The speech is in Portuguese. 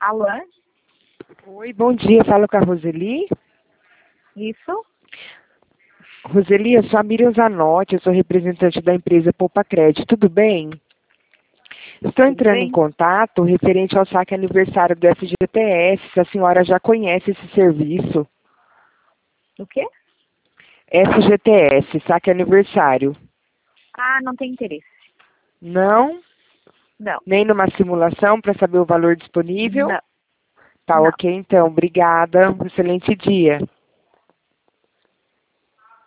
Alô? Oi, bom dia. Falo com a Roseli. Isso? Roseli, eu sou a Miriam Zanotti, eu sou representante da empresa Poupa Crédito. Tudo bem? Estou Tudo entrando em bem? contato referente ao saque aniversário do FGTS, se a senhora já conhece esse serviço. O quê? FGTS, saque aniversário. Ah, não tem interesse. Não? Não. Nem numa simulação para saber o valor disponível? Não. Tá Não. ok, então. Obrigada. Excelente dia.